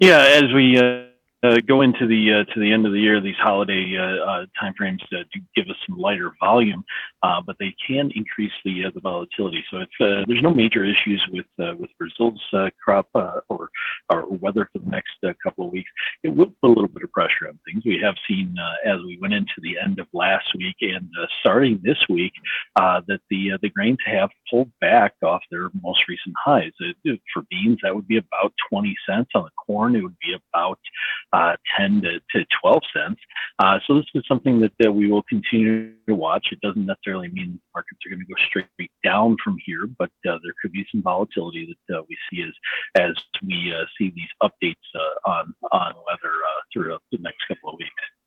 Yeah, as we go into the end of the year, these holiday timeframes do give us some lighter volume, but they can increase the volatility. So if there's no major issues with Brazil's crop or weather for the next couple of weeks, it will put a little bit of pressure on things. We have seen as we went into the end of last week and starting this week that the grains have pulled back off their most recent highs. For beans, that would be about 20 cents. On the corn, it would be about 10 to 12 cents. So this is something that we will continue to watch. It doesn't necessarily mean markets are going to go straight down from here, but there could be some volatility that we see as we see these updates on weather throughout the next couple of weeks.